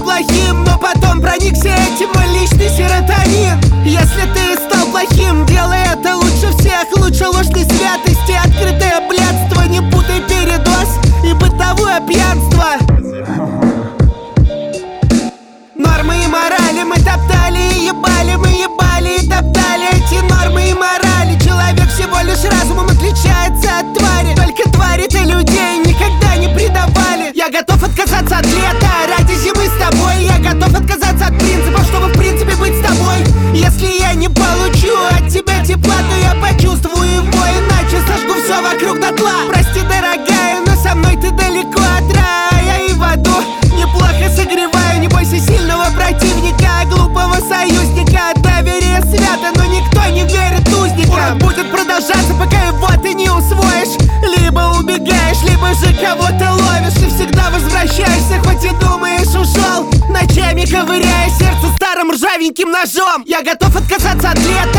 плохим, но потом проникся этим мой личный серотонин. Если ты стал плохим, делай это лучше всех. Лучше ложной святости, открытое блядство. Не путай передоз и бытовое пьянство. Нормы и морали мы топтали и ебали, мы ебали и топтали эти нормы и морали. Человек всего лишь разумом отличается от твари. Только твари-то людей никогда не предавали. Я готов отказаться от лета ради зимы с тобой. Я готов отказаться от принципов, чтобы в принципе быть с тобой. Если я не получу от тебя тепла, то я почувствую его, иначе сожгу все вокруг дотла. Прости, дорогая, но со мной ты далеко от рая и в аду неплохо согреваю. Не бойся сильного противника, глупого союзника. Доверие свято, но никто не верит узникам. Урок будет продолжаться, пока его ты не усвоишь. Либо убегаешь, либо же кого-то ловишь. И всегда возвращаешься, хоть и думаешь ушел. Ночами ковыряя сердце старым ржавеньким ножом. Я готов отказаться от лета